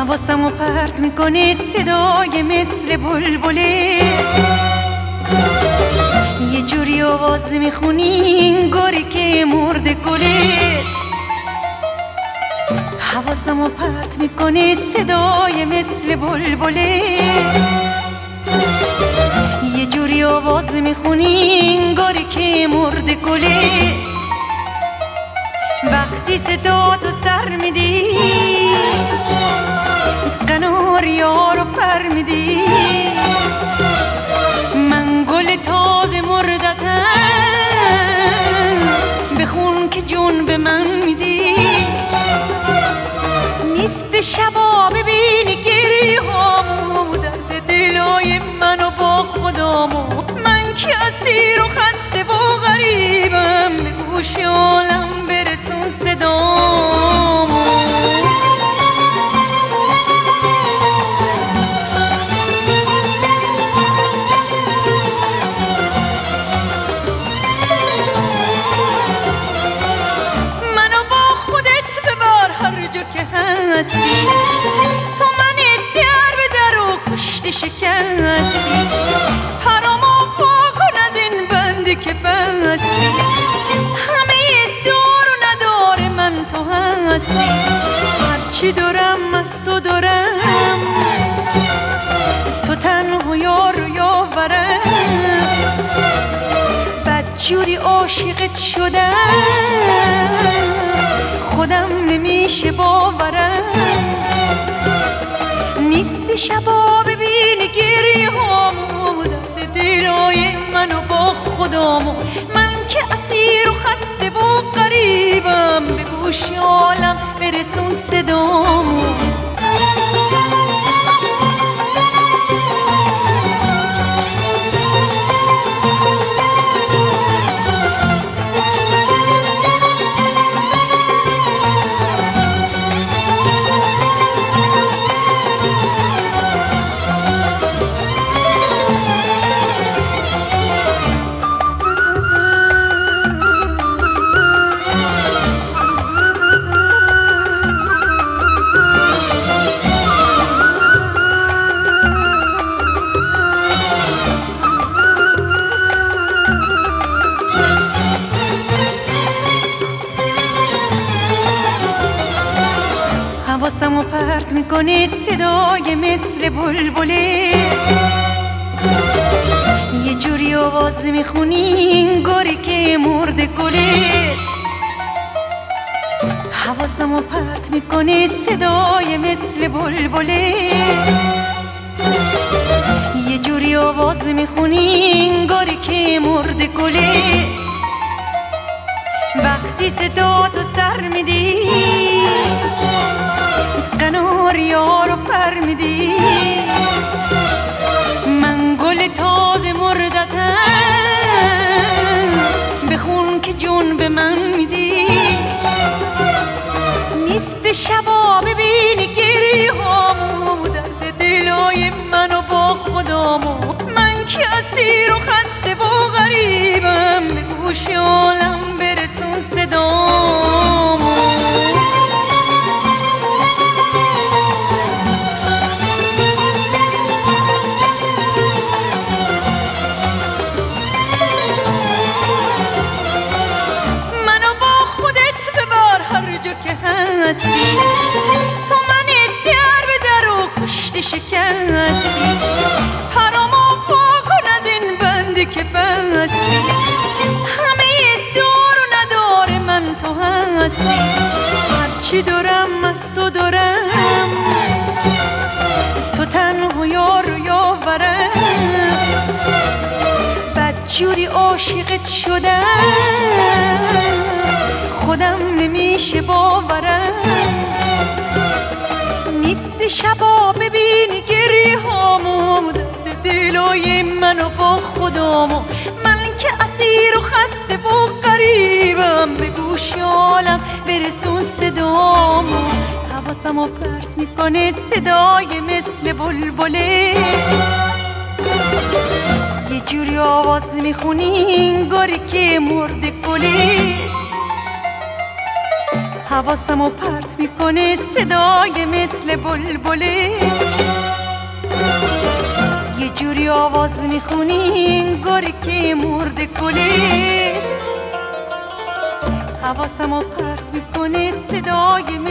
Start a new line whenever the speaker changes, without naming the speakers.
حواسمو پرت میکنه صدای مثل بلبله، یه جوری آواز میخونی انگاری که مرده گلت. حواسمو پرت میکنه صدای مثل بلبله، یه جوری آواز میخونی انگاری که مرده گلت. وقتی صدا تو سر میدی قناریا رو پر میدی، من گل تازه مردتم بخون که جون به من میدی. نیست شبا ببینی گریه هامو درد دلای منو با خدامو، من که اسیر و خسته و غریبم به گوش عالم برسون صدامو. منو با خودت ببر هر جا که هستی، تو من در به در و کشت شکستی. پرامو واکن از این بندی که بستی، همه دار و ندار من تو هستی. هرچی دارم از تو دارم، تو تنها یار و یاورم. بدجوری عاشقت شدم خودم نمیشه باورم. نیست شبا ببینی گریه هامو درد دلای منو با خدامو، من که اسیر و خسته و غریبم به گوش عالم برسون صدامو. حواسمو پرت میکنه صدای مثل بلبله، یه جوری آواز میخونی انگاری که مرده گلت. حواسمو پرت میکنه صدای مثل بلبله، یه جوری آواز میخونی انگاری که مرده گلت. وقتی صدا تو سر میدی قناریا رو پر میدی، من گل تازه مردتم بخون که جون به من میدی. نیست شبا ببینی گریه هامو درد دلای منو با خدامو، من که اسیر و خسته و غریبم به گوش عالم برسون صدامو. تو من در به در و کشت شکستی. پرامو واکن از این بندی که بستی، همه دار و ندار من تو هستی. هرچی دارم از تو دارم، تو تنها یار و یاورم. بدجوری عاشقت شدم خودم نمیشه باورم. نیست شبا ببینی گریه هامو درد دلای منو با خدامو، من که اسیر و خسته و غریبم به گوش عالم برسون صدامو. حواسمو پرت میکنه صدای مثل بلبله، یه جوری آواز میخونی انگاری که مرده گلت. حواسمو پرت میکنه صدای مثل بلبله. یه جوری آواز میخونی انگاری که مرده کلت. حواسمو پرت میکنه صدای